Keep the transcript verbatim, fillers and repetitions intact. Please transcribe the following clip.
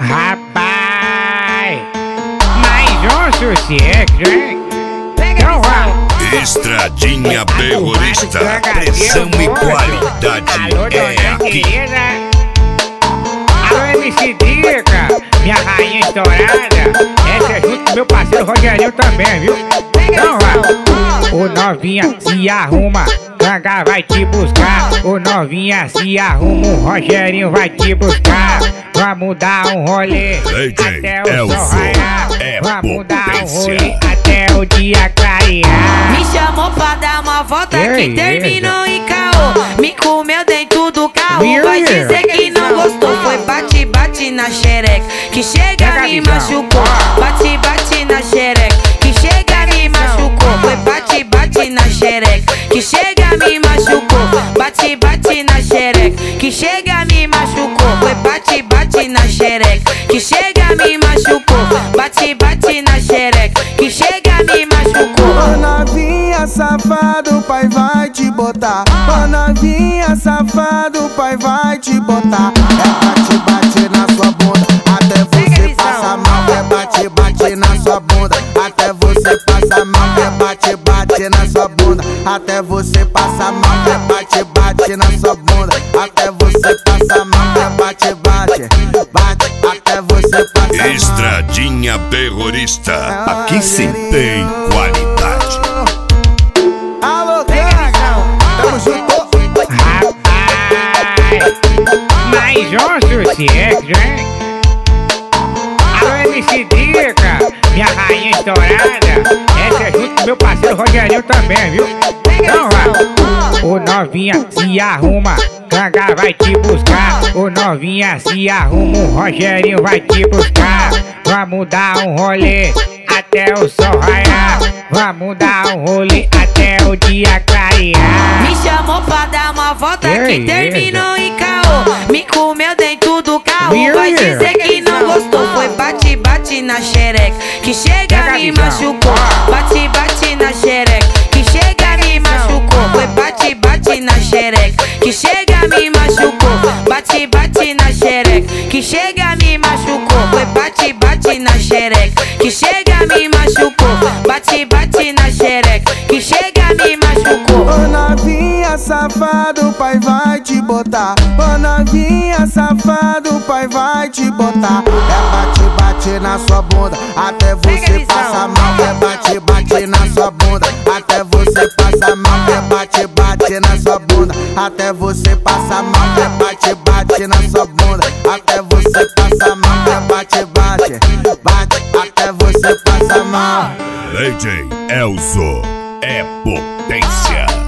Rapaz, mais um sucesso, hein? Então vai. Estradinha Terrorista, pressão e qualidade é aqui. Alô, M C Dica, minha rainha estourada. Essa é junto com meu parceiro Rogerinho também, viu? Então vai. O novinha se arruma, Ganga vai te buscar. O novinha se arruma, o Rogerinho vai te buscar. Vamos dar um rolê até o sol raiar. Vamos dar um rolê até o dia clarear. Me chamou pra dar uma volta que terminou em caô. Me comeu dentro do carro, vai dizer que não gostou. Foi bate, bate na xereca, que chega me machucou. Bate, bate na xereca, que chega me machucou. Foi bate, bate na xereca, que chega me machucou. Bate, bate na xereca, que chega me machucou. Foi bate, bate na xereca, que chega me machucou. Bate, bate na xereca, que chega me machucou. Ô novinha safado, o pai vai te botar. Ô novinha safado, o pai vai te botar. É bate, bate na sua bunda, até você passa mal. É bate, bate na sua bunda, até você passa mal. É bate, bate na sua bunda, até você passa mal. É bate, bate na sua bunda, até você passa mal. É bate, bate, bate, até você passa mal. Estradinha Terrorista, aqui sim tem qualidade. Alô, Ganga, tamo junto. Rapaz, mais um sucesso, hein? Alô, M C Dica, minha rainha estourada. Essa é junto com meu parceiro Rogerinho também, viu? Então vai. O novinha se arruma, Ganga vai te buscar. O novinha se arruma, o Rogerinho vai te buscar. Vamos dar um rolê até o sol raiar. Vamos dar um rolê até o dia clarear. Me chamou pra dar uma volta que terminou em caô. Me comeu dentro do carro, vai dizer que não gostou. Foi bate, bate na xereca, que chega me machucou. Bate, bate na xereca, que chega me machucou. Foi bate, bate na xereca, que chega me machucou. Bate, bate na xereca, que chega me machucou. Foi bate, bate na xereca, que chega me machucou. Bate, bate na xereca, que chega me machucou. Ô novinha safado, o pai vai te botar. Ô novinha safado, o pai vai te botar. É bate, bate na sua bunda, até você passa mal. É bate, bate na sua bunda, até você passa mal. É bate, bate na sua bunda, até você passa mal. É bate, bate na sua bunda, até você passa mal. É bate, bate, bate, até você passa mal. D J Elzo é potência.